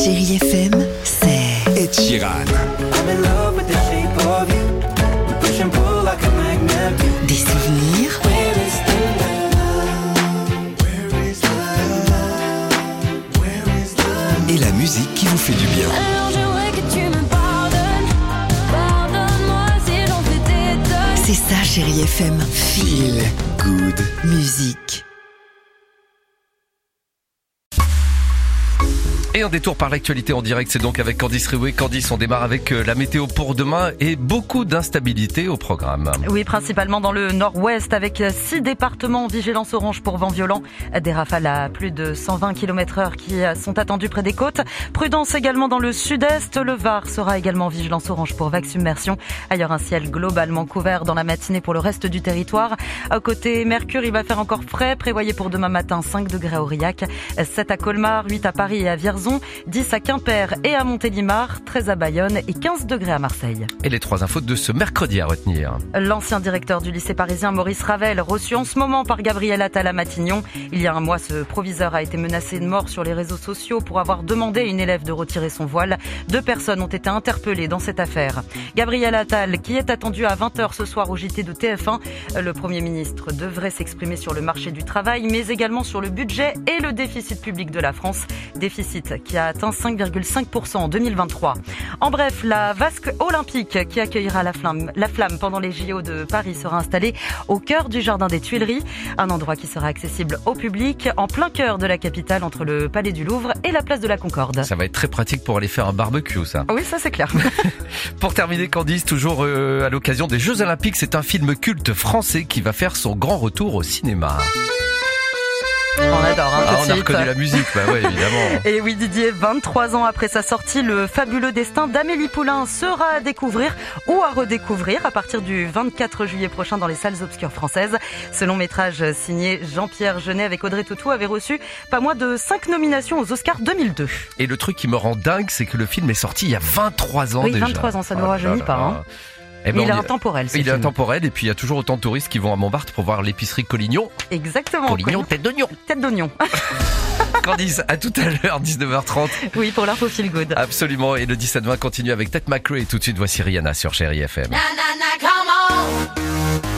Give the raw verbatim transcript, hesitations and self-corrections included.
Chérie F M, c'est Ed Sheeran. des souvenirs, Et la musique qui vous fait du bien. Alors j'aimerais que tu me pardonnes. Pardonne-moi si j'en fais des tonnes. c'est ça Chérie F M. Feel good. Musique. Et un détour par l'actualité en direct, c'est donc avec Candice Riouet. Candice, on démarre avec la météo pour demain et beaucoup d'instabilité au programme. Oui, principalement dans le nord-ouest avec six départements en vigilance orange pour vent violent. Des rafales à plus de cent vingt kilomètres heure qui sont attendues près des côtes. Prudence également dans le sud-est. Le Var sera également en vigilance orange pour vague submersion. Ailleurs, un ciel globalement couvert dans la matinée pour le reste du territoire. À côté Mercure, il va faire encore frais. Prévoyez pour demain matin cinq degrés à Aurillac, sept à Colmar, huit à Paris et à Vierzon, dix à Quimper et à Montélimar, treize à Bayonne et quinze degrés à Marseille. Et les trois infos de ce mercredi à retenir. L'ancien directeur du lycée parisien Maurice Ravel, reçu en ce moment par Gabriel Attal à Matignon. Il y a un mois, ce proviseur a été menacé de mort sur les réseaux sociaux pour avoir demandé à une élève de retirer son voile. Deux personnes ont été interpellées dans cette affaire. Gabriel Attal, qui est attendu à vingt heures ce soir au J T de T F un. Le Premier ministre devrait s'exprimer sur le marché du travail, mais également sur le budget et le déficit public de la France. Déficit qui a atteint cinq virgule cinq pour cent en deux mille vingt-trois. En bref, la vasque olympique qui accueillera la flamme, la flamme pendant les J O de Paris sera installée au cœur du jardin des Tuileries, un endroit qui sera accessible au public en plein cœur de la capitale entre le Palais du Louvre et la place de la Concorde. Ça va être très pratique pour aller faire un barbecue, ça. Oui, ça c'est clair. Pour terminer, Candice, toujours euh, à l'occasion des Jeux Olympiques, c'est un film culte français qui va faire son grand retour au cinéma. On adore, hein, Ah, tout de on a suite. reconnu la musique, bah ouais, évidemment. Et oui, Didier, vingt-trois ans après sa sortie, le fabuleux destin d'Amélie Poulain sera à découvrir ou à redécouvrir à partir du vingt-quatre juillet prochain dans les salles obscures françaises. Ce long métrage signé Jean-Pierre Jeunet avec Audrey Tautou avait reçu pas moins de cinq nominations aux Oscars deux mille deux. Et le truc qui me rend dingue, c'est que le film est sorti il y a vingt-trois ans Oui, déjà. vingt-trois ans, ça ne nous Oh là rajeunit là pas, là. hein. Eh ben, Mais il est on y- intemporel, ce Il est film. intemporel, et puis il y a toujours autant de touristes qui vont à Montmartre pour voir l'épicerie Collignon. Exactement. Collignon, tête d'oignon. Tête d'oignon. Candice, à tout à l'heure, dix-neuf heures trente. Oui, pour l'info feel good. Absolument, et le dix-sept vingt continue avec Ted McRae. Et tout de suite, voici Rihanna sur Chérie F M. Na na na, come on.